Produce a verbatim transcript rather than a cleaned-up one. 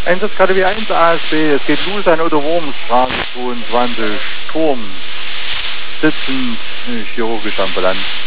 Einsatzkategorie eins A S B, es geht los an Otto Wurmstraße zweiundzwanzig, Turm, sitzend, chirurgisch ambulant.